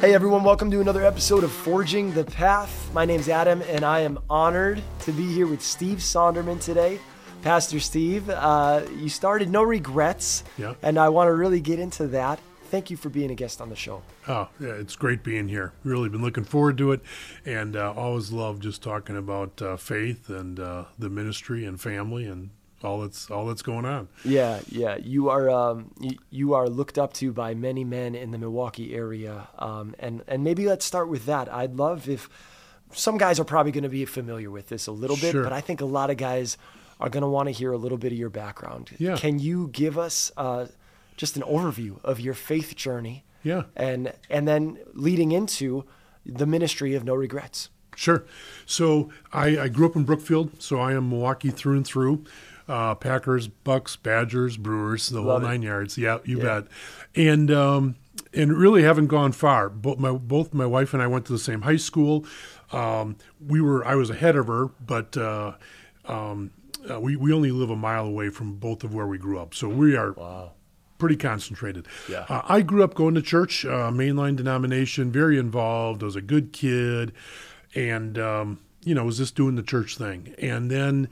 Hey everyone, welcome to another episode of Forging the Path. My name's Adam, and I am honored to be here with Steve Sonderman today. Pastor Steve, you started No Regrets, and I want to really get into that. Thank you for being a guest on the show. Oh, yeah, it's great being here. Really been looking forward to it, and always love just talking about faith and the ministry and family and all that's going on. Yeah. You are looked up to by many men in the Milwaukee area, and maybe let's start with that. I'd love if some guys are probably going to be familiar with this a little bit, but I think a lot of guys are going to want to hear a little bit of your background. Yeah. Can you give us just an overview of your faith journey? Yeah. And then leading into the ministry of No Regrets. Sure. So I grew up in Brookfield, so I am Milwaukee through and through. Packers, Bucks, Badgers, Brewers, the whole 9 yards. Yeah, you bet. And really haven't gone far. Both my wife and I went to the same high school. I was ahead of her, but we only live a mile away from both of where we grew up. So we are pretty concentrated. Yeah. I grew up going to church, mainline denomination, very involved. I was a good kid, and was just doing the church thing. And then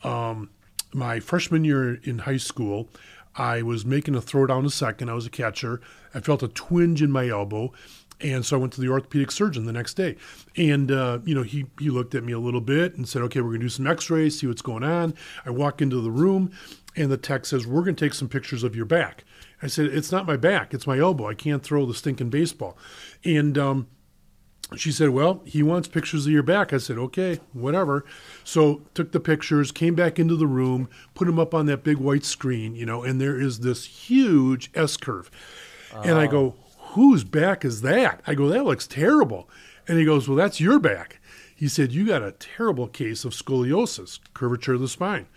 my freshman year in high school, I was making a throw down to second. I was a catcher. I felt a twinge in my elbow, and so I went to the orthopedic surgeon the next day. And, he looked at me a little bit and said, okay, we're going to do some x-rays, see what's going on. I walk into the room, and the tech says, we're going to take some pictures of your back. I said, it's not my back, it's my elbow. I can't throw the stinking baseball. And she said, well, he wants pictures of your back. I said, okay, whatever. So took the pictures, came back into the room, put them up on that big white screen, and there is this huge S-curve. And I go, whose back is that? I go, that looks terrible. And he goes, well, that's your back. He said, you got a terrible case of scoliosis, curvature of the spine.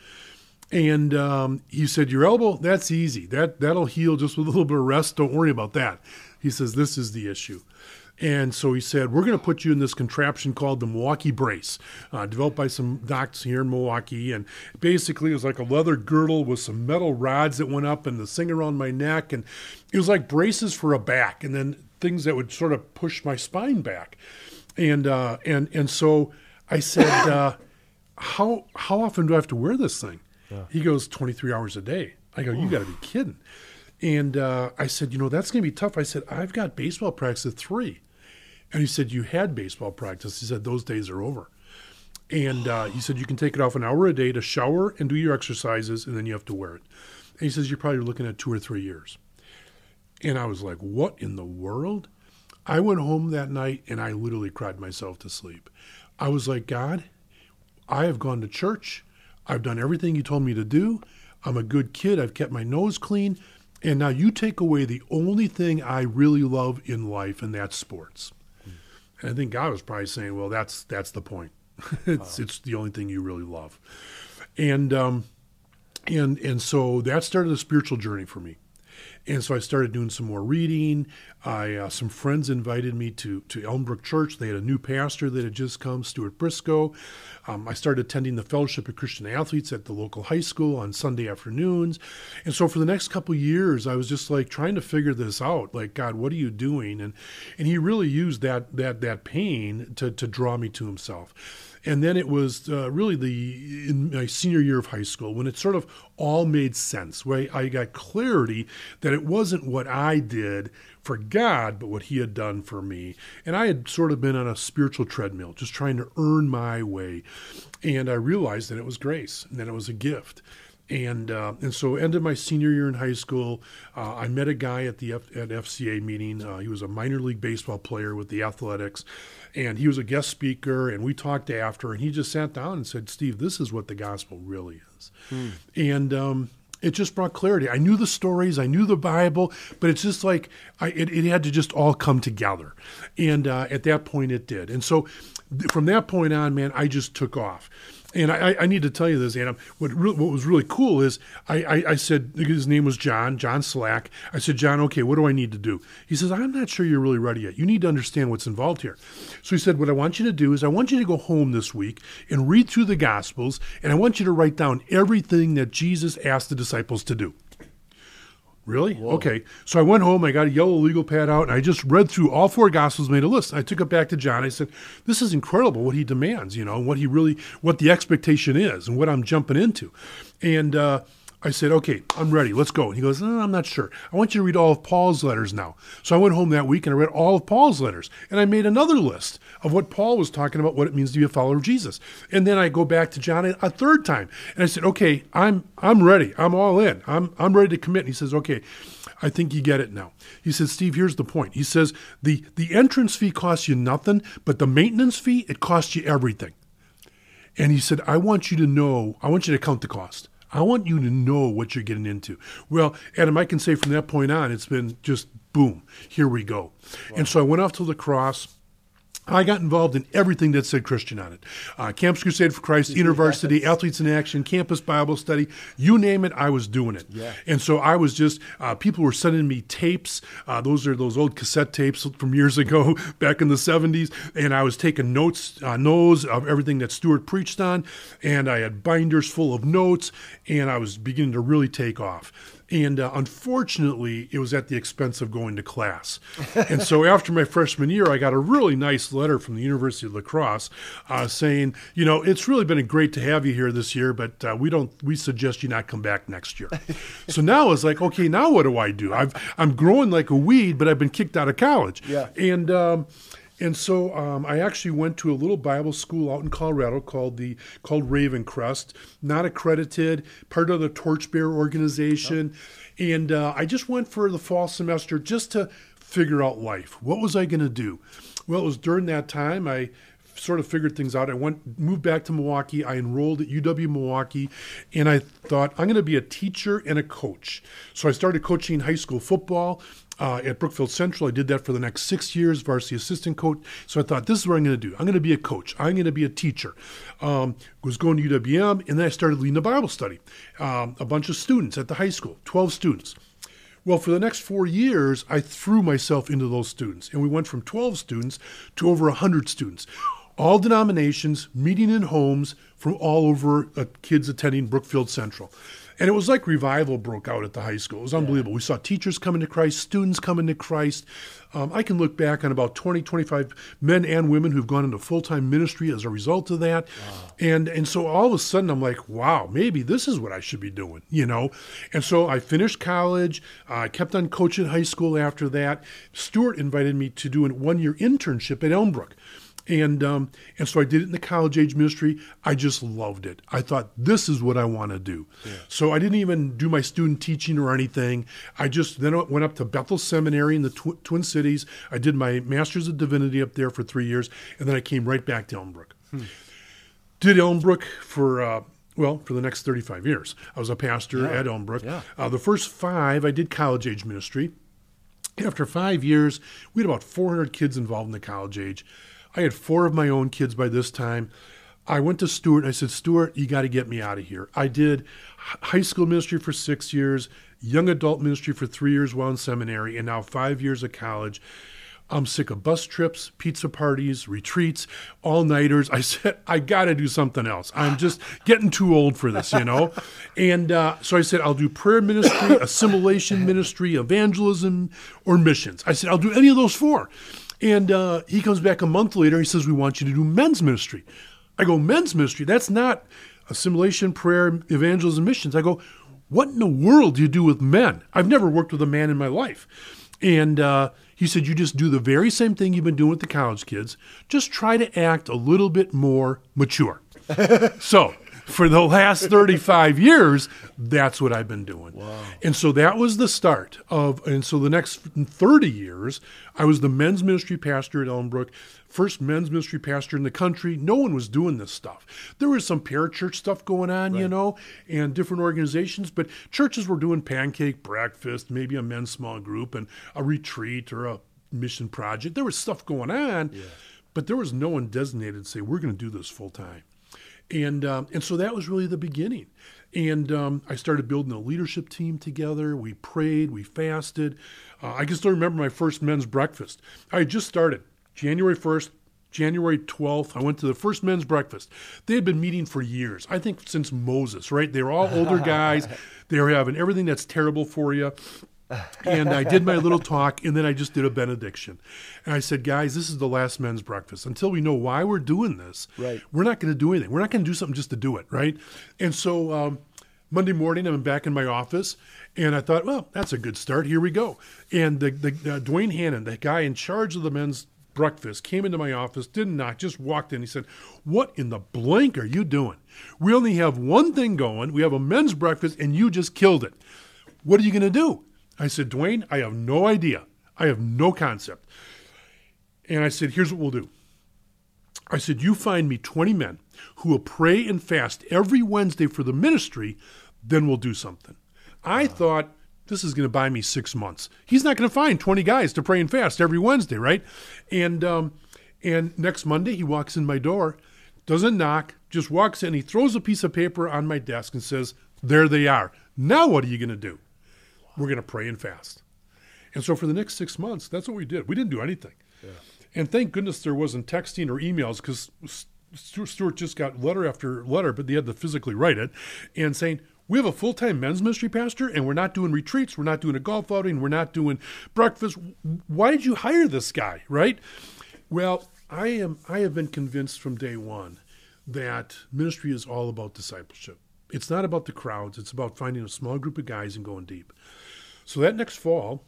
And he said, your elbow, that's easy. That'll heal just with a little bit of rest. Don't worry about that. He says, this is the issue. And so he said, we're going to put you in this contraption called the Milwaukee Brace, developed by some docs here in Milwaukee. And basically it was like a leather girdle with some metal rods that went up and the thing around my neck. And it was like braces for a back and then things that would sort of push my spine back. And so I said, how often do I have to wear this thing? Yeah. He goes, 23 hours a day. I go, you got to be kidding. And I said, that's going to be tough. I said, I've got baseball practice at 3. And he said, you had baseball practice. He said, those days are over. And he said, you can take it off an hour a day to shower and do your exercises, and then you have to wear it. And he says, you're probably looking at 2 or 3 years. And I was like, what in the world? I went home that night, and I literally cried myself to sleep. I was like, God, I have gone to church. I've done everything you told me to do. I'm a good kid. I've kept my nose clean. And now you take away the only thing I really love in life, and that's sports. And I think God was probably saying, well, that's the point. It's the only thing you really love. And so that started a spiritual journey for me. And so I started doing some more reading. Some friends invited me to Elmbrook Church. They had a new pastor that had just come, Stuart Briscoe. I started attending the Fellowship of Christian Athletes at the local high school on Sunday afternoons. And so for the next couple of years, I was just like trying to figure this out. Like, God, what are you doing? And he really used that pain to draw me to himself. And then it was really in my senior year of high school when it sort of all made sense, where I got clarity that it wasn't what I did for God, but what he had done for me. And I had sort of been on a spiritual treadmill, just trying to earn my way. And I realized that it was grace and that it was a gift. And so ended my senior year in high school. I met a guy at FCA meeting. He was a minor league baseball player with the Athletics, and he was a guest speaker, and we talked after, and he just sat down and said, Steve, this is what the gospel really is. And it just brought clarity. I knew the stories, I knew the Bible, but it's just like it had to just all come together. And at that point it did. And so from that point on, man, I just took off. And I need to tell you this, Adam. What was really cool is I said, his name was John Slack. I said, John, okay, what do I need to do? He says, I'm not sure you're really ready yet. You need to understand what's involved here. So he said, what I want you to do is I want you to go home this week and read through the Gospels, and I want you to write down everything that Jesus asked the disciples to do. Really? Whoa. Okay. So I went home, I got a yellow legal pad out, and I just read through all 4 Gospels, made a list. I took it back to John. I said, this is incredible what he demands, what the expectation is and what I'm jumping into. And I said, okay, I'm ready. Let's go. And he goes, no, I'm not sure. I want you to read all of Paul's letters now. So I went home that week and I read all of Paul's letters. And I made another list of what Paul was talking about, what it means to be a follower of Jesus. And then I go back to John a third time. And I said, okay, I'm ready. I'm all in. I'm ready to commit. And he says, okay, I think you get it now. He says, Steve, here's the point. He says, the entrance fee costs you nothing, but the maintenance fee, it costs you everything. And he said, I want you to count the cost. I want you to know what you're getting into. Well, Adam, I can say from that point on, it's been just boom, here we go. Wow. And so I went off to La Crosse. I got involved in everything that said Christian on it. Campus Crusade for Christ, InterVarsity, Athletes in Action, Campus Bible Study, you name it, I was doing it. Yeah. And so I was just, people were sending me tapes. Those are those old cassette tapes from years ago, back in the 70s. And I was taking notes of everything that Stuart preached on. And I had binders full of notes. And I was beginning to really take off. And unfortunately, it was at the expense of going to class. And so after my freshman year, I got a really nice letter from the University of La Crosse saying, it's really been great to have you here this year, but we suggest you not come back next year. So now I was like, okay, now what do? I'm growing like a weed, but I've been kicked out of college. Yeah. And so I actually went to a little Bible school out in Colorado called Ravencrest, not accredited, part of the Torchbearer organization. Oh. And I just went for the fall semester just to figure out life. What was I going to do? Well, it was during that time I sort of figured things out. I moved back to Milwaukee. I enrolled at UW Milwaukee, and I thought, I'm going to be a teacher and a coach. So I started coaching high school football. At Brookfield Central, I did that for the next 6 years, varsity assistant coach. So I thought, this is what I'm going to do. I'm going to be a coach. I'm going to be a teacher. Was going to UWM, and then I started leading a Bible study. A bunch of students at the high school, 12 students. Well, for the next 4 years, I threw myself into those students. And we went from 12 students to over 100 students. All denominations, meeting in homes from all over, kids attending Brookfield Central. And it was like revival broke out at the high school. It was unbelievable. We saw teachers coming to Christ, students coming to Christ. I can look back on about 20, 25 men and women who've gone into full-time ministry as a result of that. Wow. And so all of a sudden I'm like, wow, maybe this is what I should be doing, And so I finished college. I kept on coaching high school after that. Stuart invited me to do a 1-year internship at Elmbrook. And so I did it in the college age ministry. I just loved it. I thought, this is what I want to do. Yeah. So I didn't even do my student teaching or anything. I just then went up to Bethel Seminary in the Twin Cities. I did my Master's of Divinity up there for 3 years, and then I came right back to Elmbrook. Did Elmbrook for the next 35 years. I was a pastor at Elmbrook. Yeah. The first 5, I did college age ministry. After 5 years, we had about 400 kids involved in the college age. I had 4 of my own kids by this time. I went to Stuart and I said, Stuart, you got to get me out of here. I did high school ministry for 6 years, young adult ministry for 3 years while in seminary, and now 5 years of college. I'm sick of bus trips, pizza parties, retreats, all-nighters. I said, I got to do something else. I'm just getting too old for this, And so I said, I'll do prayer ministry, assimilation ministry, evangelism, or missions. I said, I'll do any of those 4. And he comes back a month later. He says, we want you to do men's ministry. I go, men's ministry? That's not assimilation, prayer, evangelism, missions. I go, what in the world do you do with men? I've never worked with a man in my life. And he said, you just do the very same thing you've been doing with the college kids. Just try to act a little bit more mature. So for the last 35 years, that's what I've been doing. Wow. And so that was the start and so the next 30 years, I was the men's ministry pastor at Elmbrook, first men's ministry pastor in the country. No one was doing this stuff. There was some parachurch stuff going on, right, and different organizations, but churches were doing pancake breakfast, maybe a men's small group and a retreat or a mission project. There was stuff going on, but there was no one designated to say, we're going to do this full time. And so that was really the beginning. And I started building a leadership team together. We prayed, we fasted. I can still remember my first men's breakfast. I had just started January 1st, January 12th. I went to the first men's breakfast. They had been meeting for years, I think since Moses, right? They were all older guys. They were having everything that's terrible for you. And I did my little talk, and then I just did a benediction. And I said, guys, this is the last men's breakfast. Until we know why we're doing this, right, we're not going to do anything. We're not going to do something just to do it, right? And so Monday morning, I'm back in my office, and I thought, well, that's a good start. Here we go. And the Dwayne Hannon, the guy in charge of the men's breakfast, came into my office, didn't knock, just walked in. He said, what in the blank are you doing? We only have one thing going. We have a men's breakfast, and you just killed it. What are you going to do? I said, Dwayne, I have no idea. I have no concept. And I said, here's what we'll do. I said, you find me 20 men who will pray and fast every Wednesday for the ministry, then we'll do something. I thought, this is going to buy me 6 months. He's not going to find 20 guys to pray and fast every Wednesday, right? And next Monday, he walks in my door, doesn't knock, just walks in. He throws a piece of paper on my desk and says, there they are. Now what are you going to do? We're going to pray and fast. And so for the next 6 months, that's what we did. We didn't do anything. Yeah. And thank goodness there wasn't texting or emails, because Stuart just got letter after letter, but they had to physically write it, and saying, we have a full-time men's ministry pastor, and we're not doing retreats, we're not doing a golf outing, we're not doing breakfast. Why did you hire this guy, right? Well, I have been convinced from day one that ministry is all about discipleship. It's not about the crowds. It's about finding a small group of guys and going deep. So that next fall,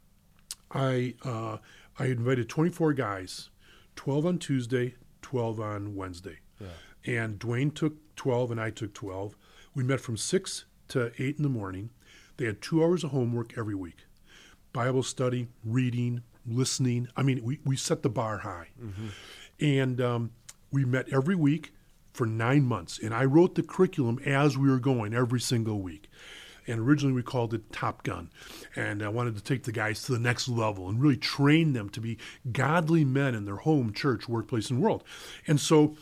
I invited 24 guys, 12 on Tuesday, 12 on Wednesday. Yeah. And Dwayne took 12 and I took 12. We met from 6 to 8 in the morning. They had 2 hours of homework every week. Bible study, reading, listening. I mean, we set the bar high. Mm-hmm. And we met every week for 9 months. And I wrote the curriculum as we were going every single week. And originally we called it Top Gun. And I wanted to take the guys to the next level and really train them to be godly men in their home, church, workplace, and world. And so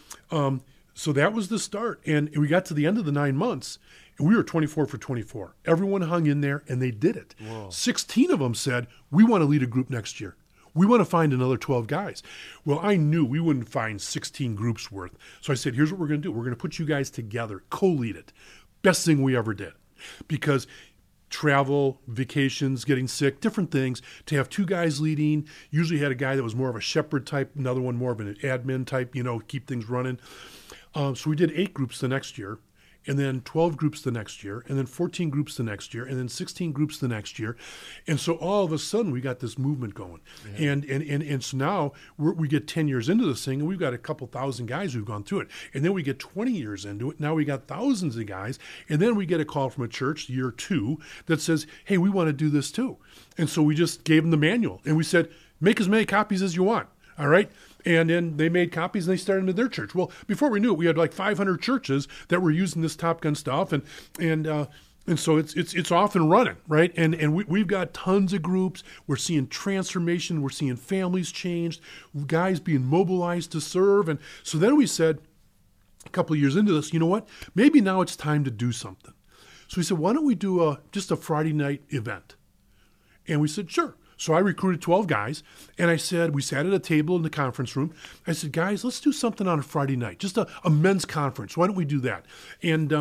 so that was the start. And we got to the end of the 9 months, and we were 24 for 24. Everyone hung in there, and they did it. Whoa. 16 of them said, we want to lead a group next year. We want to find another 12 guys. Well, I knew we wouldn't find 16 groups worth. So I said, here's what we're going to do. We're going to put you guys together, co-lead it. Best thing we ever did. Because travel, vacations, getting sick, different things, to have 2 guys leading, usually had a guy that was more of a shepherd type, another one more of an admin type, keep things running. So we did 8 groups the next year, and then 12 groups the next year, and then 14 groups the next year, and then 16 groups the next year. And so all of a sudden we got this movement going. Yeah. And so now we get 10 years into this thing, and we've got a couple thousand guys who've gone through it. And then we get 20 years into it. Now we got thousands of guys. And then we get a call from a church, year 2, that says, hey, we want to do this too. And so we just gave them the manual. And we said, make as many copies as you want. All right? And then they made copies and they started into their church. Well, before we knew it, we had like 500 churches that were using this Top Gun stuff. And so it's off and running, right? And we've got tons of groups. We're seeing transformation. We're seeing families changed, guys being mobilized to serve. And so then we said, a couple of years into this, you know what? Maybe now it's time to do something. So we said, why don't we do just a Friday night event? And we said, sure. So I recruited 12 guys, and I said, we sat at a table in the conference room. I said, guys, let's do something on a Friday night, just a men's conference. Why don't we do that? And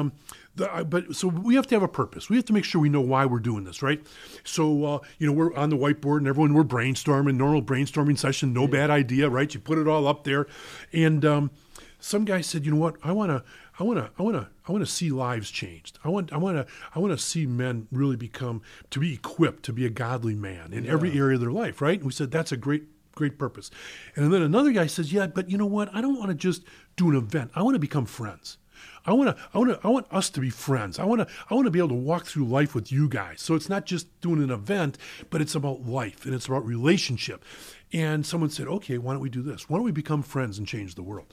so we have to have a purpose. We have to make sure we know why we're doing this, right? So, we're on the whiteboard, and we're brainstorming, normal brainstorming session, no bad idea, right? You put it all up there. And some guy said, you know what, I want to see lives changed. I want to see men really to be equipped to be a godly man in every area of their life, right? And we said, that's a great purpose. And then another guy says, yeah, but you know what? I don't want to just do an event. I want to become friends. I want us to be friends. I want to be able to walk through life with you guys. So it's not just doing an event, but it's about life and it's about relationship. And someone said, okay, why don't we do this? Why don't we become friends and change the world?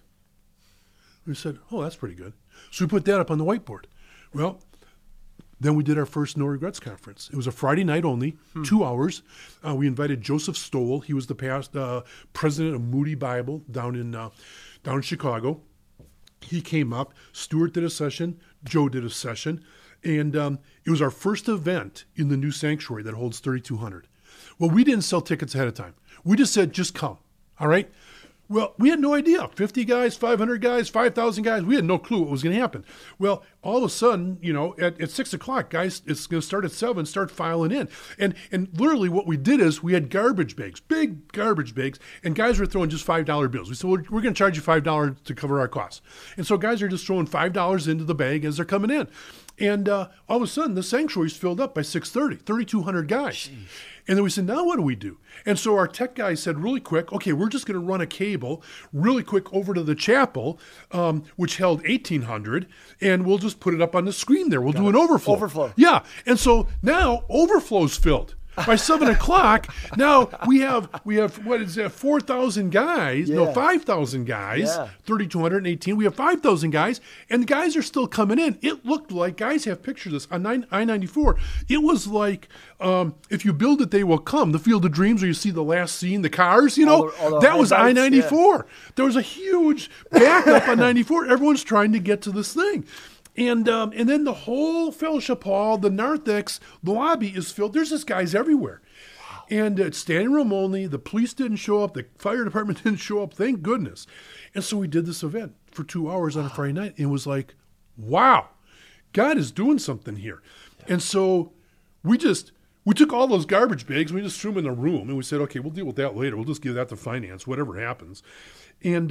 We said, oh, that's pretty good. So we put that up on the whiteboard. Well, then we did our first No Regrets conference. It was a Friday night only, 2 hours. We invited Joseph Stoll. He was the past president of Moody Bible down in Chicago. He came up. Stuart did a session. Joe did a session. And it was our first event in the new sanctuary that holds 3,200. Well, we didn't sell tickets ahead of time. We just said, just come. All right? Well, we had no idea. 50 guys, 500 guys, 5,000 guys. We had no clue what was going to happen. Well, all of a sudden, at 6 o'clock, guys, it's going to start at 7, start filing in. And literally what we did is we had garbage bags, big garbage bags, and guys were throwing just $5 bills. We said, well, we're going to charge you $5 to cover our costs. And so guys are just throwing $5 into the bag as they're coming in. And all of a sudden, the sanctuary's filled up by 6:30, 3,200 guys. Jeez. And then we said, now what do we do? And so our tech guy said really quick, okay, we're just going to run a cable really quick over to the chapel, which held 1,800, and we'll just put it up on the screen there. We'll do an overflow. Overflow. Yeah. And so now overflow's filled. By 7 o'clock, now we have what is that, 4,000 guys, no, 5,000 guys, 3,218. We have 5,000 guys, and the guys are still coming in. It looked like, guys have pictures of this on I-94. It was like, if you build it, they will come. The Field of Dreams where you see the last scene, the cars, that was I-94. Yeah. There was a huge backup on 94. Everyone's trying to get to this thing. And then the whole fellowship hall, the narthex, the lobby is filled. There's just guys everywhere. Wow. And it's standing room only. The police didn't show up. The fire department didn't show up. Thank goodness. And so we did this event for 2 hours on a Friday night. And it was like, wow, God is doing something here. Yeah. And so we took all those garbage bags and we just threw them in the room. And we said, okay, we'll deal with that later. We'll just give that to finance, whatever happens. And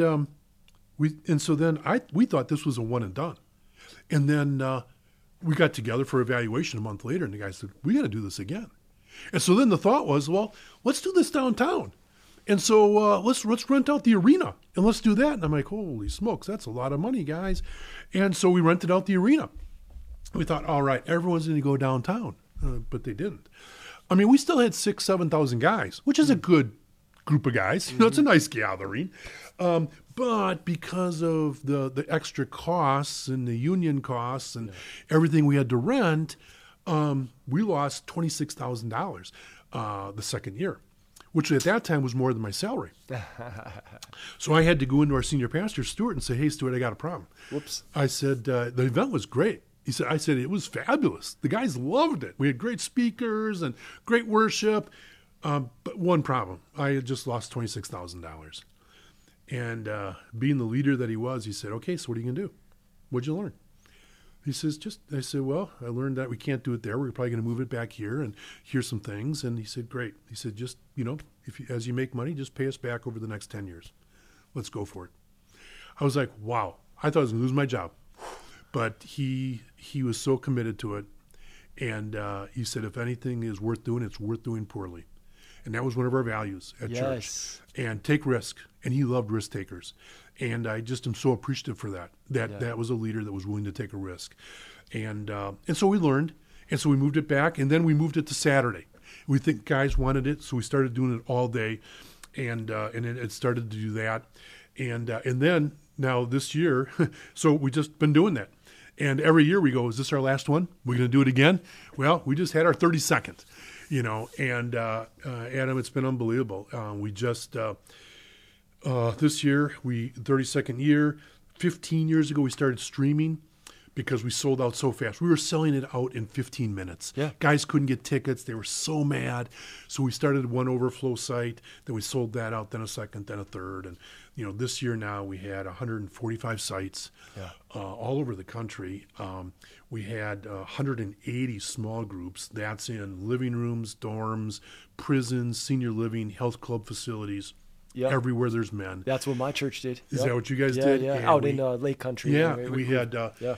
so then we thought this was a one and done. And then we got together for evaluation a month later, and the guy said, we got to do this again. And so then the thought was, well, let's do this downtown. And so let's rent out the arena, and let's do that. And I'm like, holy smokes, that's a lot of money, guys. And so we rented out the arena. We thought, all right, everyone's going to go downtown. But they didn't. I mean, we still had 6,000, 7,000 guys, which is a good group of guys. It's a nice gathering. But because of the extra costs and the union costs and everything we had to rent, we lost $26,000 the second year, which at that time was more than my salary. So I had to go into our senior pastor, Stuart, and say, hey, Stuart, I got a problem. Whoops. I said, the event was great. I said, it was fabulous. The guys loved it. We had great speakers and great worship. But one problem, I had just lost $26,000. And being the leader that he was, he said, okay, so what are you going to do? What'd you learn? He says, I said, well, I learned that we can't do it there. We're probably going to move it back here, and here's some things. And he said, great. He said, just, as you make money, just pay us back over the next 10 years. Let's go for it. I was like, wow. I thought I was going to lose my job. But he was so committed to it. And he said, if anything is worth doing, it's worth doing poorly. And that was one of our values at church. And take risk. And he loved risk takers. And I just am so appreciative for that. That was a leader that was willing to take a risk. And so we learned. And so we moved it back. And then we moved it to Saturday. We think guys wanted it, so we started doing it all day. And it started to do that. And then now this year, so we just been doing that. And every year we go, is this our last one? We're going to do it again? Well, we just had our 32nd. And Adam, it's been unbelievable. We just, this year, 32nd year, 15 years ago, we started streaming because we sold out so fast. We were selling it out in 15 minutes. Yeah. Guys couldn't get tickets. They were so mad. So we started one overflow site. Then we sold that out, then a second, then a third. And, this year now we had 145 sites all over the country. We had 180 small groups. That's in living rooms, dorms, prisons, senior living, health club facilities. Yep. Everywhere there's men. That's what my church did. Is that what you guys did? Yeah, out in Lake Country. Yeah, we had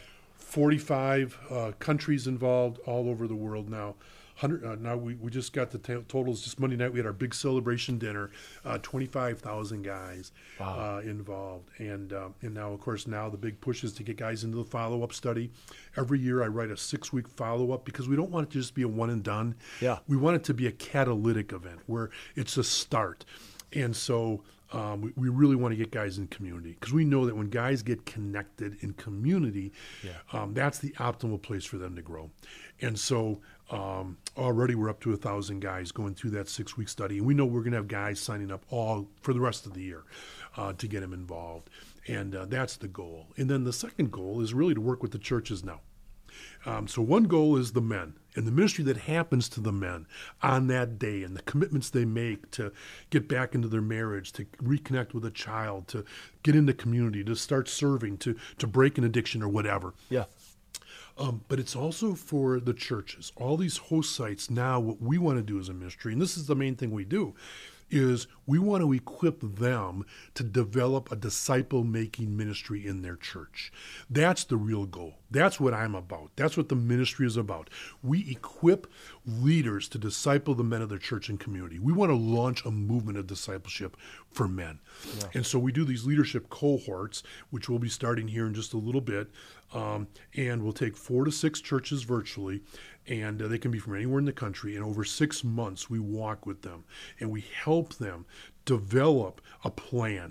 45 countries involved all over the world now. Now we just got the totals. Just Monday night we had our big celebration dinner. 25,000 guys involved, and now of course the big push is to get guys into the follow-up study. Every year I write a 6-week follow-up because we don't want it to just be a one and done. Yeah, we want it to be a catalytic event where it's a start, and so. We really want to get guys in community because we know that when guys get connected in community, that's the optimal place for them to grow. And so already we're up to 1,000 guys going through that 6-week study. And we know we're going to have guys signing up all for the rest of the year to get them involved. And that's the goal. And then the second goal is really to work with the churches now. So one goal is the men and the ministry that happens to the men on that day and the commitments they make to get back into their marriage, to reconnect with a child, to get into community, to start serving, to break an addiction or whatever. Yeah. But it's also for the churches. All these host sites now, what we want to do as a ministry, and this is the main thing we do, is we want to equip them to develop a disciple-making ministry in their church. That's the real goal. That's what I'm about. That's what the ministry is about. We equip leaders to disciple the men of their church and community. We want to launch a movement of discipleship for men. Yeah. And so we do these leadership cohorts, which we'll be starting here in just a little bit, and we'll take 4 to 6 churches virtually, and they can be from anywhere in the country. And over 6 months, we walk with them, and we help them develop a plan,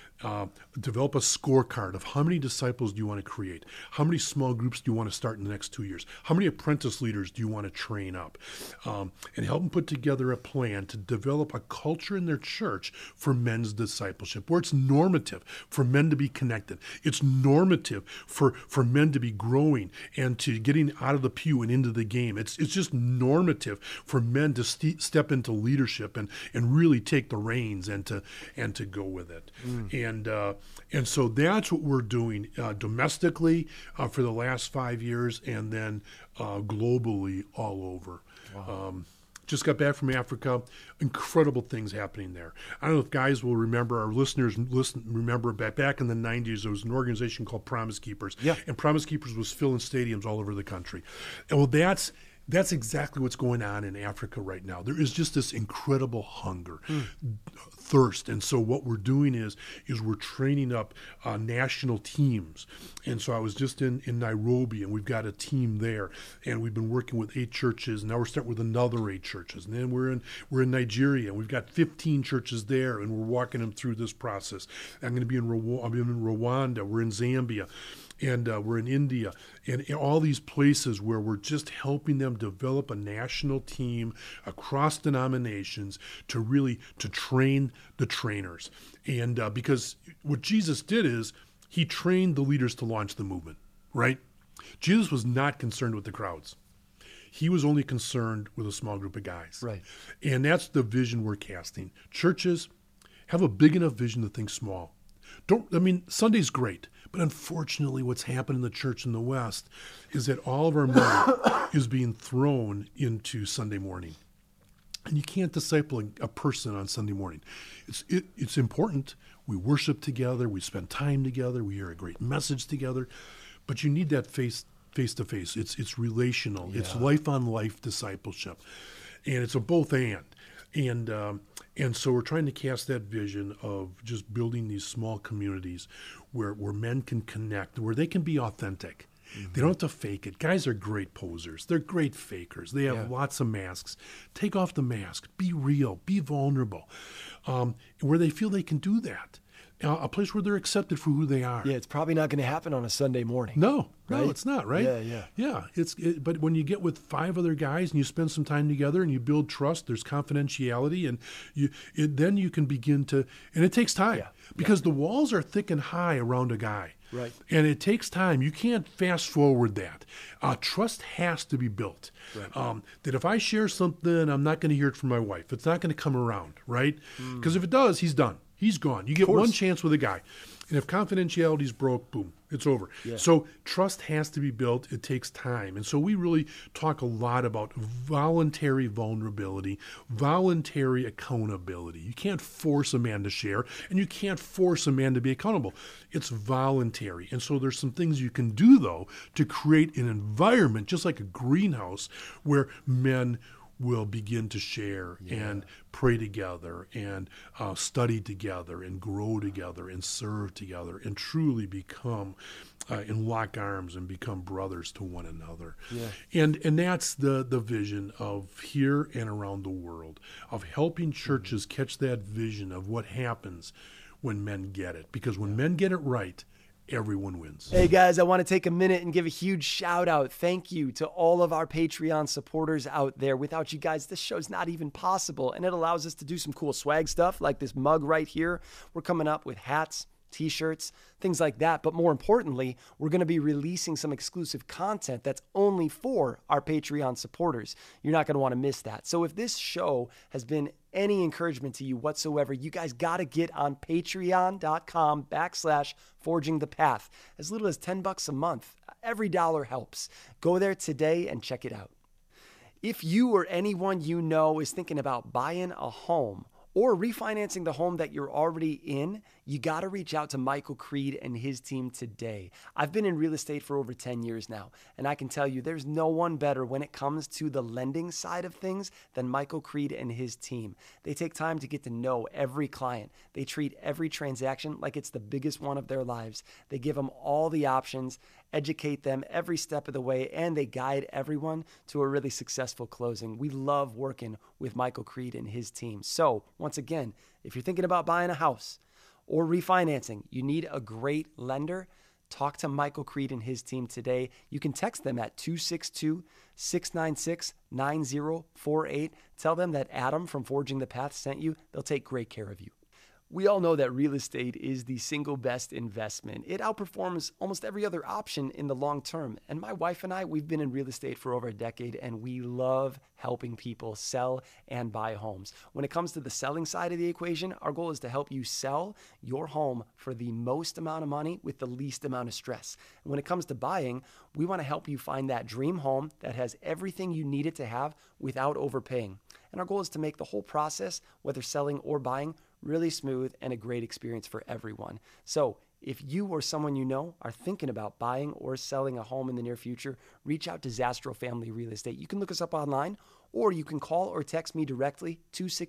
develop a scorecard of how many disciples do you want to create? How many small groups do you want to start in the next 2 years? How many apprentice leaders do you want to train up? And help them put together a plan to develop a culture in their church for men's discipleship, where it's normative for men to be connected. It's normative for men to be growing and to getting out of the pew and into the game. It's just normative for men to step into leadership and really take the reins and to go with it. And so that's what we're doing domestically for the last 5 years, and then globally all over. Wow. Just got back from Africa. Incredible things happening there. I don't know if guys will remember, our listeners remember back in the 90s, there was an organization called Promise Keepers. Yeah. And Promise Keepers was filling stadiums all over the country. And well, that's exactly what's going on in Africa right now. There is just this incredible hunger, thirst. And so what we're doing is we're training up national teams. And so I was just in Nairobi, and we've got a team there. And we've been working with 8 churches. Now we're starting with another 8 churches. And then we're in Nigeria, and we've got 15 churches there, and we're walking them through this process. I'm going to be in Rwanda. We're in Zambia. And we're in India, and all these places where we're just helping them develop a national team across denominations to train the trainers. And because what Jesus did is he trained the leaders to launch the movement, right? Jesus was not concerned with the crowds. He was only concerned with a small group of guys. Right. And that's the vision we're casting. Churches, have a big enough vision to think small. Sunday's great, but unfortunately what's happened in the church in the West is that all of our money is being thrown into Sunday morning. And you can't disciple a person on Sunday morning. It's important. We worship together. We spend time together. We hear a great message together. But you need that face-to-face. It's relational. Yeah. It's life-on-life discipleship. And it's a both and. And so we're trying to cast that vision of just building these small communities where men can connect, where they can be authentic. Mm-hmm. They don't have to fake it. Guys are great posers. They're great fakers. They have lots of masks. Take off the mask. Be real. Be vulnerable. Where they feel they can do that. A place where they're accepted for who they are. Yeah, it's probably not going to happen on a Sunday morning. No, right? No, it's not, right? Yeah. But when you get with 5 other guys and you spend some time together and you build trust, there's confidentiality, and then you can begin to, and it takes time because the walls are thick and high around a guy. Right. And it takes time. You can't fast forward that. Trust has to be built. Right. That if I share something, I'm not going to hear it from my wife. It's not going to come around, right? Because if it does, he's done. He's gone. You get one chance with a guy. And if confidentiality's broke, boom, it's over. Yeah. So trust has to be built. It takes time. And so we really talk a lot about voluntary vulnerability, voluntary accountability. You can't force a man to share, and you can't force a man to be accountable. It's voluntary. And so there's some things you can do, though, to create an environment, just like a greenhouse, where men will begin to share and pray together and study together and grow together and serve together and truly become and lock arms and become brothers to one another. Yeah. And that's the vision of here and around the world, of helping churches catch that vision of what happens when men get it. Because when men get it right, everyone wins. Hey guys, I want to take a minute and give a huge shout out. Thank you to all of our Patreon supporters out there. Without you guys, this show's not even possible. And it allows us to do some cool swag stuff like this mug right here. We're coming up with hats, t-shirts, things like that. But more importantly, we're going to be releasing some exclusive content that's only for our Patreon supporters. You're not going to want to miss that. So if this show has been any encouragement to you whatsoever, you guys got to get on patreon.com/forging the path. As little as $10 a month. Every dollar helps. Go there today and check it out. If you or anyone you know is thinking about buying a home or refinancing the home that you're already in, you got to reach out to Michael Creed and his team today. I've been in real estate for over 10 years now, and I can tell you there's no one better when it comes to the lending side of things than Michael Creed and his team. They take time to get to know every client. They treat every transaction like it's the biggest one of their lives. They give them all the options, educate them every step of the way, and they guide everyone to a really successful closing. We love working with Michael Creed and his team. So, once again, if you're thinking about buying a house or refinancing, you need a great lender, talk to Michael Creed and his team today. You can text them at 262-696-9048. Tell them that Adam from Forging the Path sent you. They'll take great care of you. We all know that real estate is the single best investment. It outperforms almost every other option in the long term. And my wife and I, we've been in real estate for over a decade, and we love helping people sell and buy homes. When it comes to the selling side of the equation, our goal is to help you sell your home for the most amount of money with the least amount of stress. And when it comes to buying, we want to help you find that dream home that has everything you need it to have without overpaying. And our goal is to make the whole process, whether selling or buying, really smooth and a great experience for everyone. So if you or someone you know are thinking about buying or selling a home in the near future, reach out to Zastro Family Real Estate. You can look us up online, or you can call or text me directly,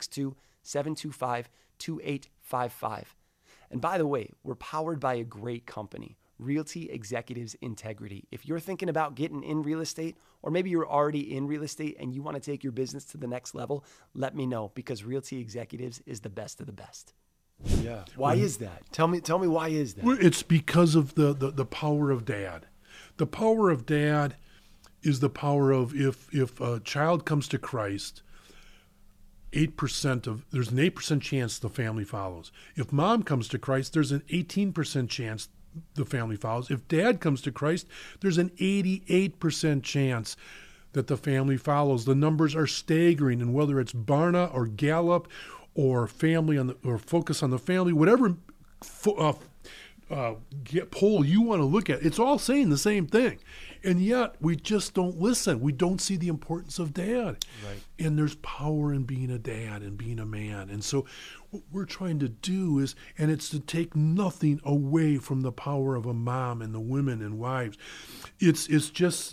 262-725-2855. And by the way, we're powered by a great company, Realty Executives Integrity. If you're thinking about getting in real estate, or maybe you're already in real estate and you want to take your business to the next level, let me know, because Realty Executives is the best of the best. Yeah. Why is that? Tell me why is that? It's because of the power of dad. The power of dad is the power of if a child comes to Christ, there's an 8% chance the family follows. If mom comes to Christ, there's an 18% chance the family follows. If dad comes to Christ, there's an 88% chance that the family follows. The numbers are staggering, and whether it's Barna or Gallup or Focus on the Family, whatever poll you want to look at, it's all saying the same thing. And yet we just don't listen. We don't see the importance of dad. Right. And there's power in being a dad and being a man. And so what we're trying to do it's to take nothing away from the power of a mom and the women and wives. It's just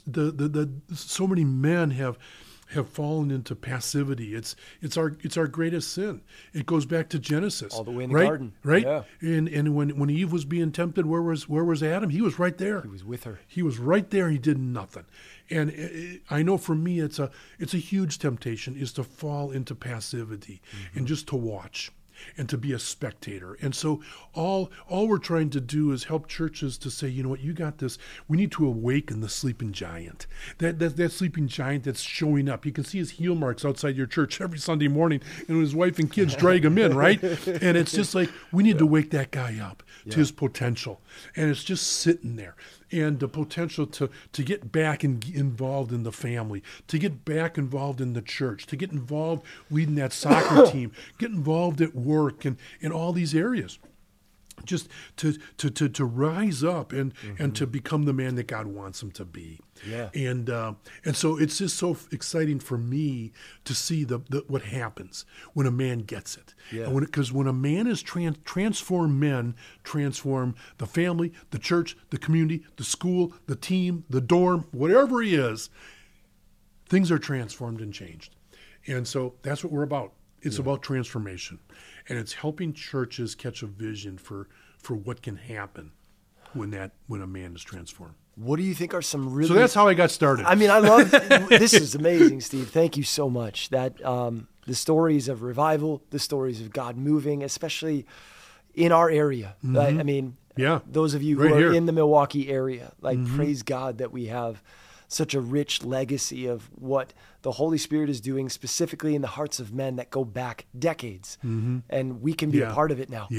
so many men have fallen into passivity. It's our greatest sin. It goes back to Genesis. All the way in the right? garden. Right? Yeah. And when Eve was being tempted, where was Adam? He was right there. He was with her. He was right there. He did nothing. And I know for me it's a huge temptation is to fall into passivity and just to watch and to be a spectator. And so all we're trying to do is help churches to say, you know what, you got this. We need to awaken the sleeping giant. That sleeping giant that's showing up. You can see his heel marks outside your church every Sunday morning, and his wife and kids drag him in, right? And it's just like, we need to wake that guy up to his potential. And it's just sitting there. And the potential to get back involved in the family, to get back involved in the church, to get involved leading that soccer team, get involved at work and in all these areas. Just to rise up and to become the man that God wants him to be. Yeah. And so it's just so exciting for me to see what happens when a man gets it. Yeah. Because when a man is transform men, transform the family, the church, the community, the school, the team, the dorm, whatever he is, things are transformed and changed. And so that's what we're about. It's about transformation. And it's helping churches catch a vision for what can happen when a man is transformed. What do you think are some really... So that's how I got started. I mean, I love... This is amazing, Steve. Thank you so much. That the stories of revival, the stories of God moving, especially in our area. I mean, those of you who are in the Milwaukee area, praise God that we have such a rich legacy of what the Holy Spirit is doing specifically in the hearts of men that go back decades. And we can be a part of it now. Yeah.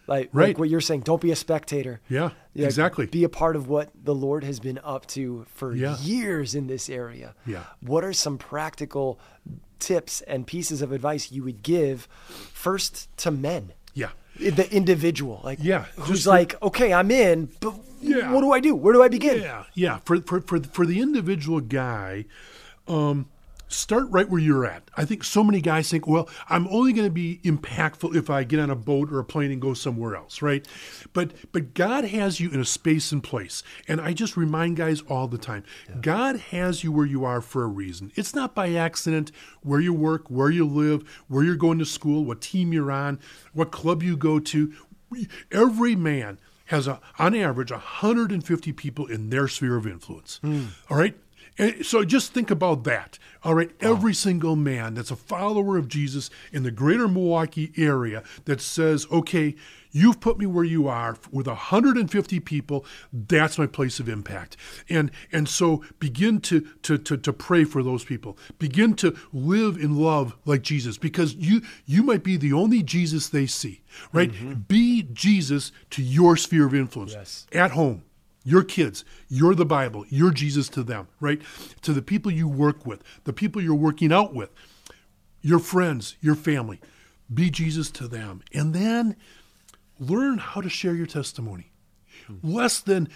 Like what you're saying, don't be a spectator. Yeah, exactly. Be a part of what the Lord has been up to for Yeah. years in this area. Yeah. What are some practical tips and pieces of advice you would give first to men? Yeah. The individual, Yeah, who's just like, okay, I'm in, but Yeah. what do I do? Where do I begin? Yeah. For the individual guy, start right where you're at. I think so many guys think, well, I'm only going to be impactful if I get on a boat or a plane and go somewhere else, right? But God has you in a space and place. And I just remind guys all the time, God has you where you are for a reason. It's not by accident where you work, where you live, where you're going to school, what team you're on, what club you go to. Every man has, on average, 150 people in their sphere of influence. All right? And so just think about that. All right. Wow. Every single man that's a follower of Jesus in the greater Milwaukee area that says, okay, you've put me where you are with 150 people. That's my place of impact. And so begin to pray for those people. Begin to live in love like Jesus, because you might be the only Jesus they see, right? Mm-hmm. Be Jesus to your sphere of influence. Yes. At home. Your kids, you're the Bible, you're Jesus to them, right? To the people you work with, the people you're working out with, your friends, your family, be Jesus to them. And then learn how to share your testimony. Less than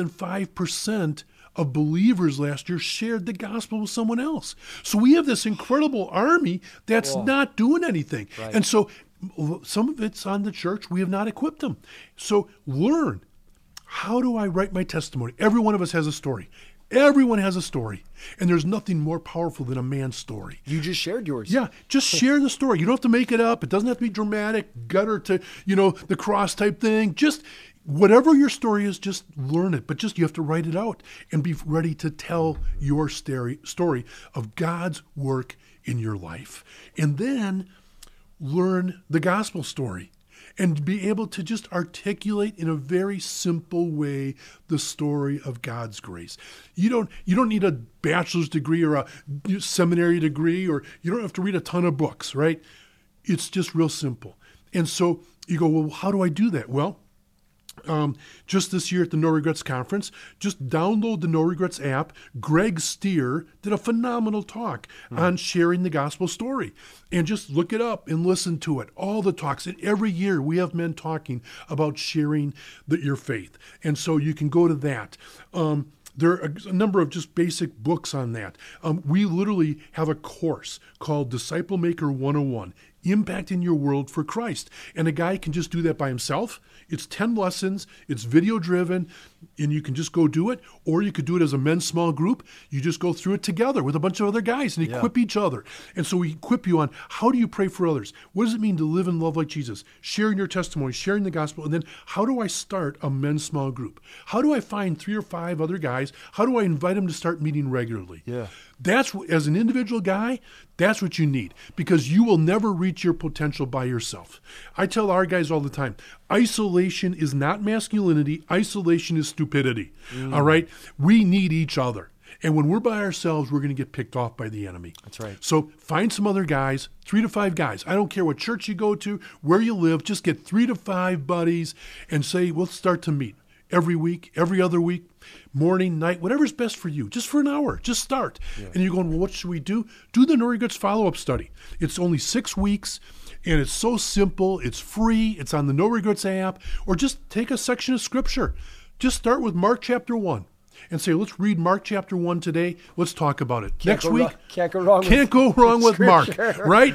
5% of believers last year shared the gospel with someone else. So we have this incredible army that's not doing anything. Right. And so some of it's on the church. We have not equipped them. So learn. How do I write my testimony? Every one of us has a story. Everyone has a story. And there's nothing more powerful than a man's story. You just shared yours. Yeah, just share the story. You don't have to make it up. It doesn't have to be dramatic, gutter to, the cross type thing. Just whatever your story is, just learn it. But you have to write it out and be ready to tell your story of God's work in your life. And then learn the gospel story. And be able to just articulate in a very simple way the story of God's grace. You don't need a bachelor's degree or a seminary degree, or you don't have to read a ton of books, right? It's just real simple. And so you go, well, how do I do that? Well, just this year at the No Regrets Conference, just download the No Regrets app. Greg Stier did a phenomenal talk on sharing the gospel story. And just look it up and listen to it. All the talks. And every year we have men talking about sharing your faith. And so you can go to that. There are a number of just basic books on that. We literally have a course called Disciple Maker 101, Impacting Your World for Christ. And a guy can just do that by himself. It's 10 lessons. It's video driven, and you can just go do it. Or you could do it as a men's small group. You just go through it together with a bunch of other guys and equip each other. And so we equip you on how do you pray for others? What does it mean to live and love like Jesus? Sharing your testimony, sharing the gospel. And then how do I start a men's small group? How do I find 3 or 5 other guys? How do I invite them to start meeting regularly? Yeah. That's, as an individual guy, that's what you need, because you will never reach your potential by yourself. I tell our guys all the time, isolation is not masculinity. Isolation is stupidity. All right? We need each other. And when we're by ourselves, we're going to get picked off by the enemy. That's right. So find some other guys, 3 to 5 guys. I don't care what church you go to, where you live, just get 3 to 5 buddies and say, we'll start to meet every week, every other week, morning, night, whatever's best for you, just for an hour, just start. Yeah. And you're going, well, what should we do? Do the No Regrets follow-up study. It's only 6 weeks, and it's so simple. It's free. It's on the No Regrets app. Or just take a section of Scripture. Just start with Mark chapter 1 and say, let's read Mark chapter 1 today. Let's talk about it. Next week, can't go wrong with Mark, right?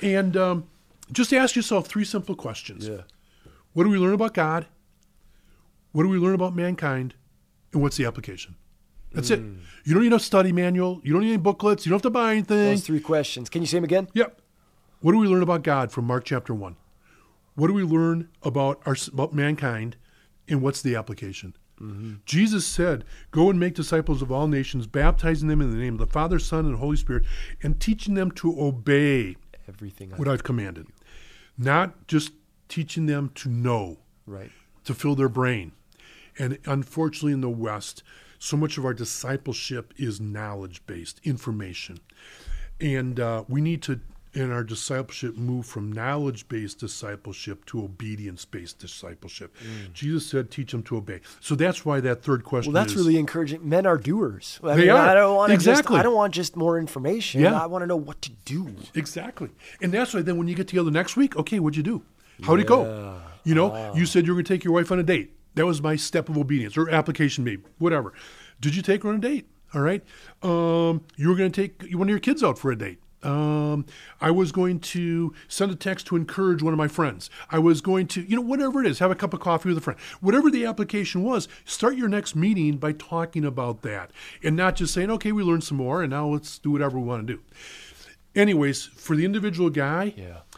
And just ask yourself 3 simple questions. Yeah. What do we learn about God? What do we learn about mankind? And what's the application? That's it. You don't need a study manual. You don't need any booklets. You don't have to buy anything. Those 3 questions. Can you say them again? Yep. What do we learn about God from Mark chapter 1? What do we learn about mankind? And what's the application? Mm-hmm. Jesus said, go and make disciples of all nations, baptizing them in the name of the Father, Son, and Holy Spirit, and teaching them to obey everything what I've commanded. Not just teaching them to know, right? To fill their brain. And unfortunately in the West, so much of our discipleship is knowledge-based, information. And we need to and our discipleship moved from knowledge-based discipleship to obedience-based discipleship. Jesus said, teach them to obey. So that's why that third question Well, that's really encouraging. Men are doers. They are. I don't want Exactly. I don't want just more information. Yeah. I want to know what to do. Exactly. And that's why then when you get together next week, okay, what'd you do? How'd it go? You know, you said you were going to take your wife on a date. That was my step of obedience, or application maybe, whatever. Did you take her on a date? All right. You were going to take one of your kids out for a date. I was going to send a text to encourage one of my friends. I was going to, whatever it is, have a cup of coffee with a friend. Whatever the application was, start your next meeting by talking about that and not just saying, okay, we learned some more and now let's do whatever we want to do. Anyways, for the individual guy,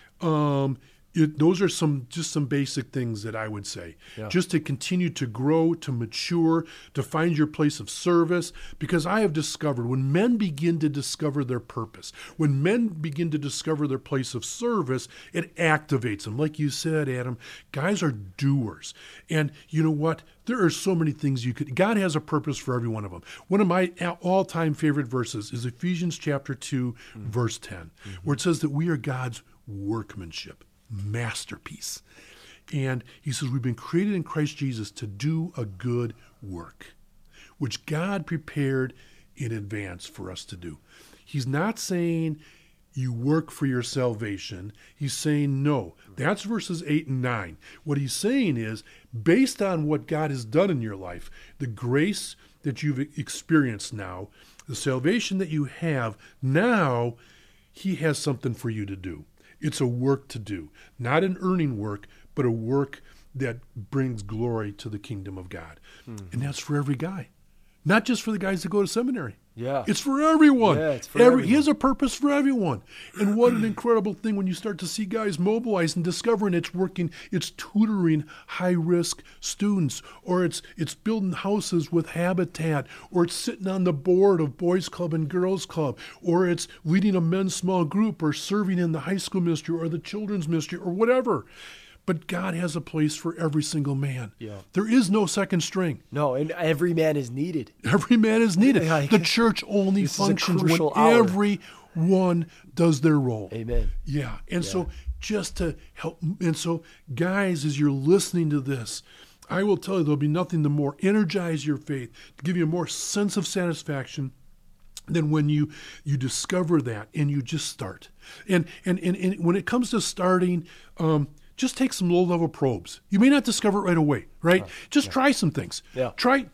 those are some basic things that I would say, just to continue to grow, to mature, to find your place of service. Because I have discovered when men begin to discover their purpose, when men begin to discover their place of service, it activates them. Like you said, Adam, guys are doers. And you know what? There are so many things God has a purpose for every one of them. One of my all-time favorite verses is Ephesians chapter 2, verse 10, where it says that we are God's workmanship. Masterpiece. And he says we've been created in Christ Jesus to do a good work, which God prepared in advance for us to do. He's not saying you work for your salvation. He's saying no. That's verses 8 and 9. What he's saying is, based on what God has done in your life, the grace that you've experienced now, the salvation that you have, now he has something for you to do. It's a work to do, not an earning work, but a work that brings glory to the kingdom of God. And that's for every guy, not just for the guys that go to seminary. Yeah. It's for everyone. Yeah, it's for everyone. He has a purpose for everyone. And what an incredible thing when you start to see guys mobilize and discovering it's working, it's tutoring high-risk students, or it's building houses with Habitat, or it's sitting on the board of Boys Club and Girls Club, or it's leading a men's small group, or serving in the high school ministry or the children's ministry or whatever. But God has a place for every single man. Yeah. There is no second string. No, and every man is needed. Every man is needed. Like, the church only this is a functions when crucial hour. everyone does their role. Amen. Yeah. And so just to help, and so guys, as you're listening to this, I will tell you there'll be nothing to more energize your faith, to give you a more sense of satisfaction than when you discover that and you just start. And when it comes to starting, just take some low-level probes. You may not discover it right away, right? Just try some things. Yeah. Try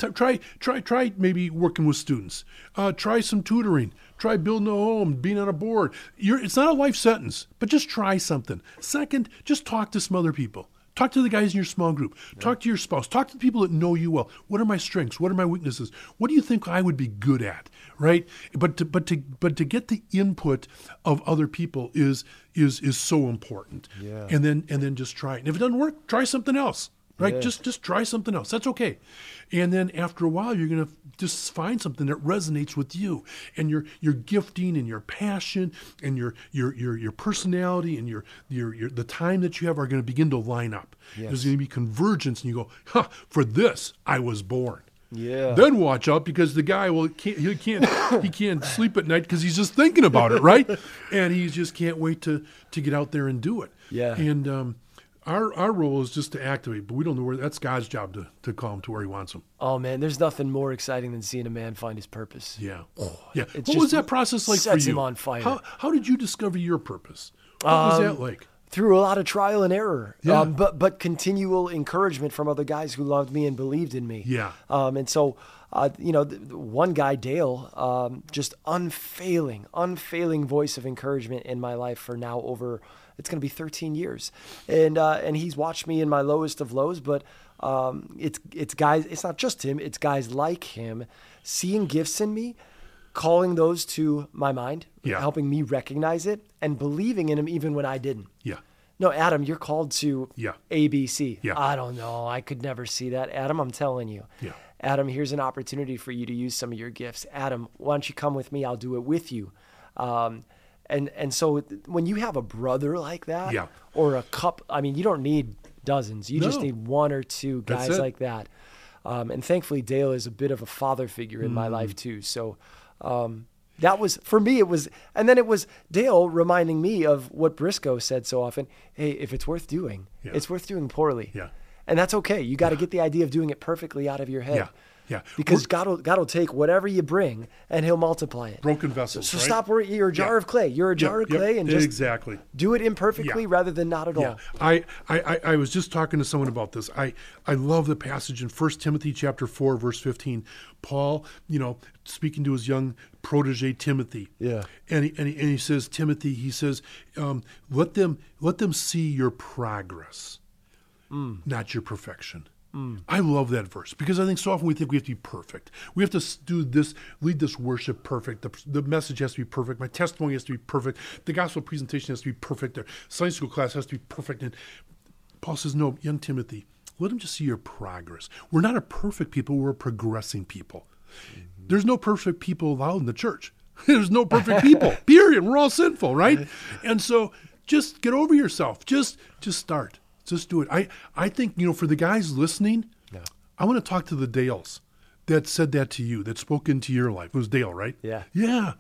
maybe working with students. Try some tutoring. Try building a home, being on a board. It's not a life sentence, but just try something. Second, just talk to some other people. Talk to the guys in your small group. Talk to your spouse. Talk to the people that know you well. What are my strengths? What are my weaknesses? What do you think I would be good at? Right? But to get the input of other people is so important. Yeah. And then just try it. And if it doesn't work, try something else. Right? Yeah. Just try something else. That's okay. And then after a while, you're going to just find something that resonates with you and your gifting and your passion and your personality and your the time that you have are going to begin to line up. Yes. There's going to be convergence, and you go, for this I was born. Yeah. Then watch out, because the guy, he can't sleep at night because he's just thinking about it, right? And he just can't wait to get out there and do it. Yeah. And our role is just to activate, but we don't know where. That's God's job to call him to where he wants him. Oh man, there's nothing more exciting than seeing a man find his purpose. Yeah. Yeah. It What was that process like for you? sets him on fire. How did you discover your purpose? What was that like? Through a lot of trial and error, Yeah. but continual encouragement from other guys who loved me and believed in me. Yeah. And so, one guy, Dale, just unfailing voice of encouragement in my life for now over, it's going to be 13 years. And he's watched me in my lowest of lows, but it's guys, it's not just him, it's guys like him seeing gifts in me, calling those to my mind, Yeah. helping me recognize it, and believing in him even when I didn't. Yeah. No, Adam, you're called to Yeah. ABC. Yeah. I don't know. I could never see that. Adam, I'm telling you. Yeah. Adam, here's an opportunity for you to use some of your gifts. Adam, why don't you come with me? I'll do it with you. And so when you have a brother like that, Yeah. or a couple, I mean, you don't need dozens. You just No. need one or two That's guys it. like that. And thankfully, Dale is a bit of a father figure in my life too. So, That was, for me, it was, and then it was Dale reminding me of what Briscoe said so often. Hey, if it's worth doing, it's worth doing poorly. Yeah. And that's okay. You got to get the idea of doing it perfectly out of your head. Yeah. Yeah. Because God will take whatever you bring and he'll multiply it. Broken vessels. So right? stop worrying. You're a jar of clay. You're a jar of clay, and just exactly do it imperfectly rather than not at all. I was just talking to someone about this. I love the passage in 1 Timothy chapter 4, verse 15. Paul, speaking to his young protege Timothy. Yeah. And he says, Timothy, he says, let them see your progress, not your perfection. I love that verse because I think so often we think we have to be perfect. We have to do this, lead this worship perfect. The message has to be perfect. My testimony has to be perfect. The gospel presentation has to be perfect. The Sunday school class has to be perfect. And Paul says, no, young Timothy, let them just see your progress. We're not a perfect people. We're a progressing people. Mm-hmm. There's no perfect people allowed in the church. There's no perfect people, period. We're all sinful, right? And so just get over yourself. Just start. Just do it. I think, for the guys listening, I want to talk to the Dales that said that to you, that spoke into your life. It was Dale, right? Yeah. Yeah.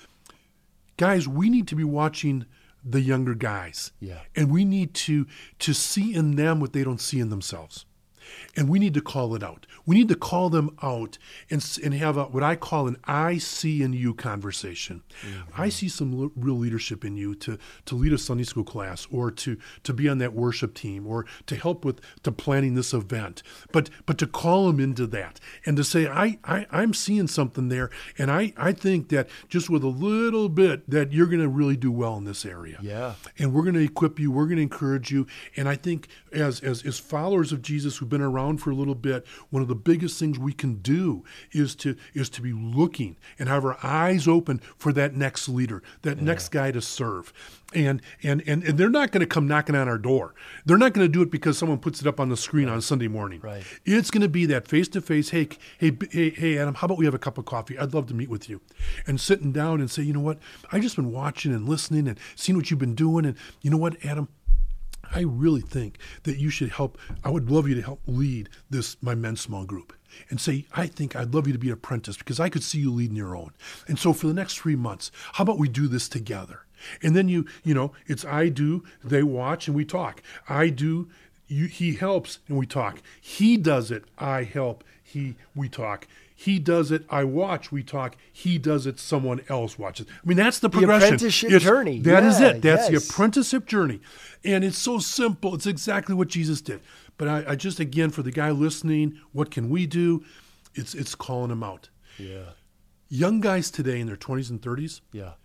Guys, we need to be watching the younger guys. Yeah. And we need to see in them what they don't see in themselves. And we need to call it out. We need to call them out and have what I call an I see in you conversation. Mm-hmm. I see some real leadership in you to lead a Sunday school class or to be on that worship team or to help with planning this event. But to call them into that and to say, I'm seeing something there. And I think that just with a little bit that you're going to really do well in this area. Yeah. And we're going to equip you. We're going to encourage you. And I think as followers of Jesus who've been around for a little bit, one of the biggest things we can do is to be looking and have our eyes open for that next leader, that next guy to serve. And they're not going to come knocking on our door. They're not going to do it because someone puts it up on the screen on Sunday morning. Right. It's going to be that face-to-face, hey, Adam, how about we have a cup of coffee? I'd love to meet with you. And sitting down and say, you know what, I've just been watching and listening and seeing what you've been doing. And you know what, Adam, I really think that you should help. I would love you to help lead my men's small group and say, I think I'd love you to be an apprentice because I could see you leading your own. And so for the next 3 months, how about we do this together? And then it's I do, they watch, and we talk. I do, he helps, and we talk. He does it, I help, we talk. He does it, I watch, we talk. He does it, someone else watches. I mean, that's the progression. The apprenticeship journey. That is it. That's the apprenticeship journey. And it's so simple. It's exactly what Jesus did. But I just, again, for the guy listening, what can we do? It's calling him out. Yeah. Young guys today in their 20s and 30s,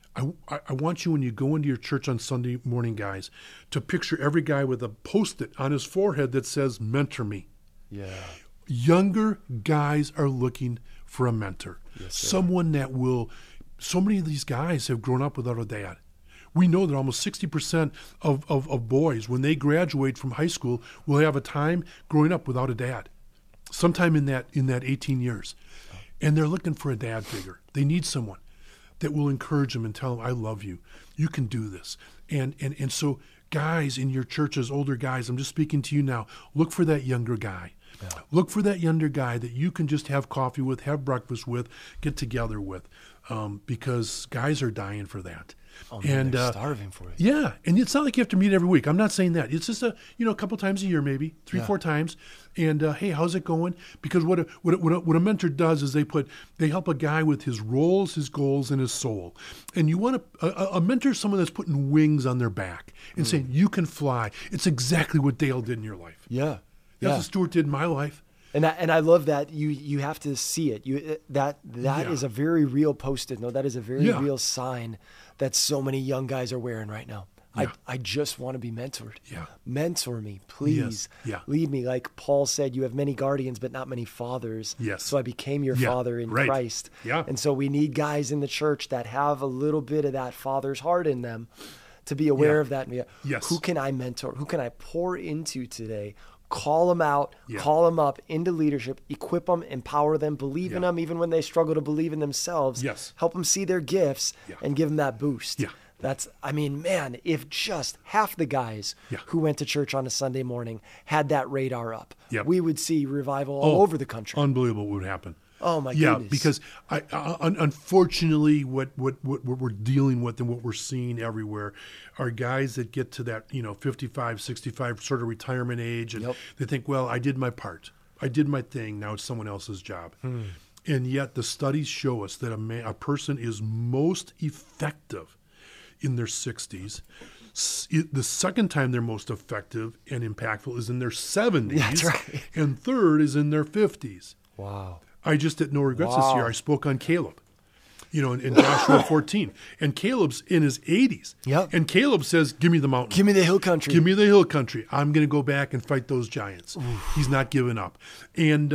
I want you, when you go into your church on Sunday morning, guys, to picture every guy with a Post-it on his forehead that says, mentor me. Yeah. Younger guys are looking for a mentor. Yes, sir. Someone that will, so many of these guys have grown up without a dad. We know that almost 60% of boys, when they graduate from high school, will have a time growing up without a dad, sometime in that 18 years. And they're looking for a dad figure. They need someone that will encourage them and tell them, I love you. You can do this. And so guys in your churches, older guys, I'm just speaking to you now, look for that younger guy. Yeah. Look for that younger guy that you can just have coffee with, have breakfast with, get together with, because guys are dying for that. Oh, man, they're starving for it. Yeah, and it's not like you have to meet every week. I'm not saying that. It's just a couple times a year, maybe 3-4 times. And hey, how's it going? Because what a mentor does is they help a guy with his roles, his goals, and his soul. And you want a mentor is someone that's putting wings on their back and saying you can fly. It's exactly what Dale did in your life. Yeah. That's what Stuart did in my life. And I love that you have to see it. That is a very real Post-it note. That is a very real sign that so many young guys are wearing right now. Yeah. I just want to be mentored. Yeah. Mentor me, please. Yes. Yeah. Lead me. Like Paul said, you have many guardians, but not many fathers. Yes. So I became your father in Christ. Yeah. And so we need guys in the church that have a little bit of that father's heart in them to be aware of that. Yes. Who can I mentor? Who can I pour into today? Call them out, call them up into leadership, equip them, empower them, believe in them even when they struggle to believe in themselves. Yes. Help them see their gifts and give them that boost. Yeah. If just half the guys who went to church on a Sunday morning had that radar up, we would see revival all over the country. Unbelievable what would happen. Oh my Yeah, goodness. because unfortunately, what we're dealing with and what we're seeing everywhere are guys that get to that 55, 65 sort of retirement age, and Yep. they think, well, I did my part, I did my thing. Now it's someone else's job. And yet the studies show us that a person is most effective in their 60s. The second time they're most effective and impactful is in their 70s. That's right. And third is in their 50s. Wow. I just did No Regrets this Wow. year. I spoke on Caleb, in Joshua 14. And Caleb's in his 80s. Yep. And Caleb says, give me the mountain. Give me the hill country. Give me the hill country. I'm going to go back and fight those giants. He's not giving up. And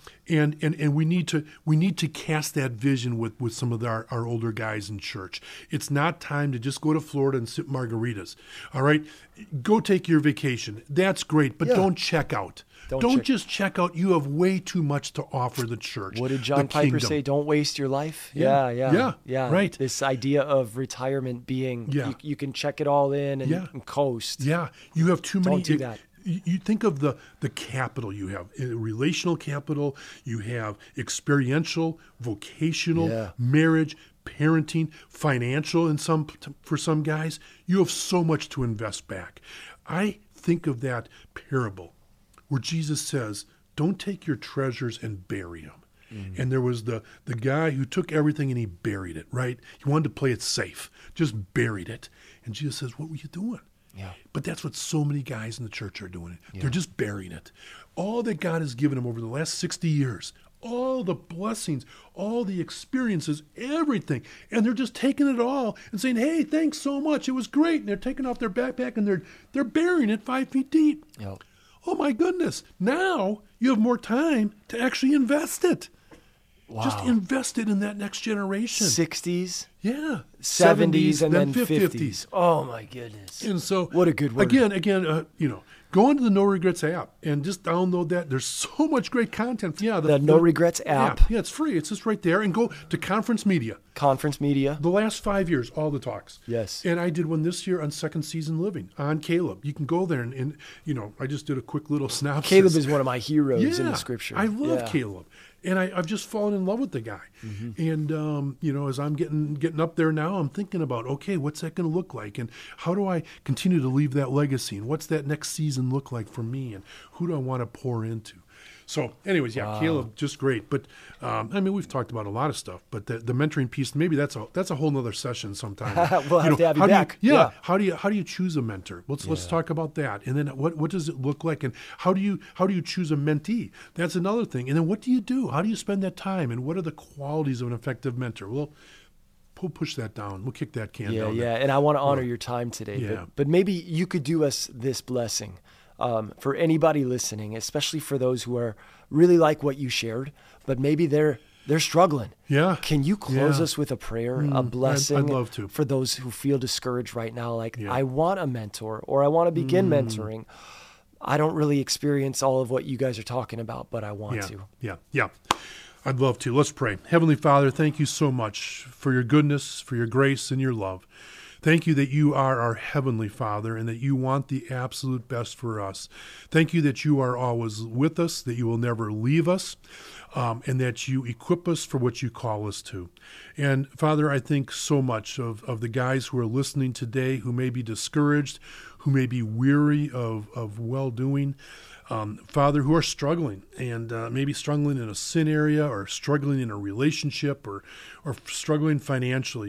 we need to cast that vision with some of our older guys in church. It's not time to just go to Florida and sip margaritas. All right? Go take your vacation. That's great, but Yeah. don't check out. Don't just check out. You have way too much to offer the church. What did John the Piper kingdom. say? Don't waste your life. Yeah. Yeah. Right. This idea of retirement being, Yeah. you can check it all in and, Yeah. and coast. Yeah, you have too many. Don't do that. You think of the capital you have, relational capital, you have experiential, vocational, Yeah. marriage, parenting, financial for some guys. You have so much to invest back. I think of that parable where Jesus says, don't take your treasures and bury them. And there was the guy who took everything and he buried it, right? He wanted to play it safe, just buried it. And Jesus says, what were you doing? Yeah. But that's what so many guys in the church are doing. They're just burying it. All that God has given them over the last 60 years, all the blessings, all the experiences, everything. And they're just taking it all and saying, hey, thanks so much. It was great. And they're taking off their backpack and they're burying it 5 feet deep. Yep. Oh, my goodness. Now you have more time to actually invest it. Wow. Just invest it in that next generation. 60s, Yeah. 70s, and then 50s. Oh my goodness. And so, What a good word. Again, go into the No Regrets app and just download that. There's so much great content. Yeah, The No Regrets app. Yeah, it's free. It's just right there. And go to Conference Media. Conference Media. The last 5 years, all the talks. Yes. And I did one this year on Second Season Living on Caleb. You can go there and I just did a quick little synopsis. Caleb is one of my heroes in Yeah, the scripture. I love Yeah. Caleb. And I've just fallen in love with the guy. And, as I'm getting up there now, I'm thinking about, okay, what's that going to look like? And how do I continue to leave that legacy? And what's that next season look like for me? And who do I want to pour into? So anyways, yeah, Caleb, just great. But, we've talked about a lot of stuff, but the mentoring piece, maybe that's a whole nother session sometime. We'll have to have you how do back. Yeah. How do you choose a mentor? Let's talk about that. And then what does it look like? And how do you choose a mentee? That's another thing. And then what do you do? How do you spend that time? And what are the qualities of an effective mentor? Well, we'll push that down. We'll kick that can down. Yeah. And I want to honor your time today. Yeah. But maybe you could do us this blessing. For anybody listening, especially for those who are really like what you shared, but maybe they're struggling. Yeah. Can you close Yeah. us with a prayer, a blessing? I'd love to. For those who feel discouraged right now, like Yeah. I want a mentor or I want to begin mentoring. I don't really experience all of what you guys are talking about, but I want to. Yeah. I'd love to. Let's pray. Heavenly Father, thank you so much for your goodness, for your grace and your love. Thank you that you are our Heavenly Father and that you want the absolute best for us. Thank you that you are always with us, that you will never leave us, and that you equip us for what you call us to. And Father, I think so much of the guys who are listening today who may be discouraged, who may be weary of well-doing, Father, who are struggling and maybe struggling in a sin area or struggling in a relationship or struggling financially.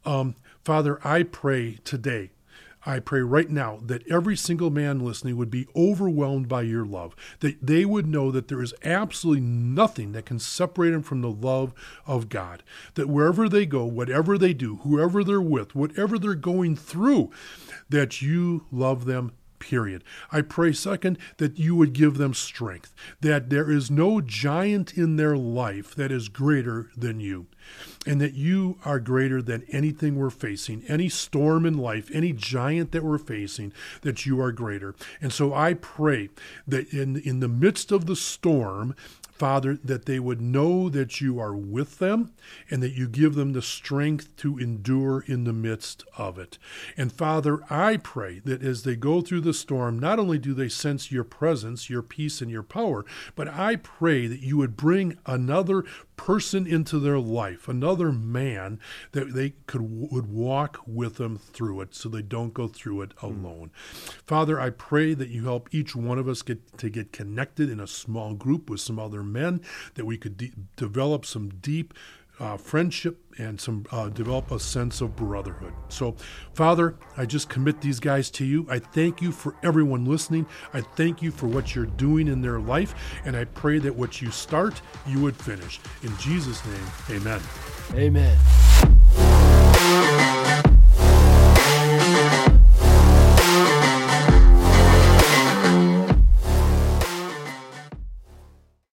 Father, I pray today, I pray right now that every single man listening would be overwhelmed by your love, that they would know that there is absolutely nothing that can separate them from the love of God, that wherever they go, whatever they do, whoever they're with, whatever they're going through, that you love them. Period. I pray, second, that you would give them strength, that there is no giant in their life that is greater than you, and that you are greater than anything we're facing, any storm in life, any giant that we're facing, that you are greater. And so I pray that in the midst of the storm, Father, that they would know that you are with them and that you give them the strength to endure in the midst of it. And Father, I pray that as they go through the storm, not only do they sense your presence, your peace, and your power, but I pray that you would bring another person into their life, another man that they would walk with them through it so they don't go through it alone. Father, I pray that you help each one of us get connected in a small group with some other men, that we could develop some deep friendship and develop a sense of brotherhood. So, Father, I just commit these guys to you. I thank you for everyone listening. I thank you for what you're doing in their life, and I pray that what you start, you would finish. In Jesus' name, amen. Amen.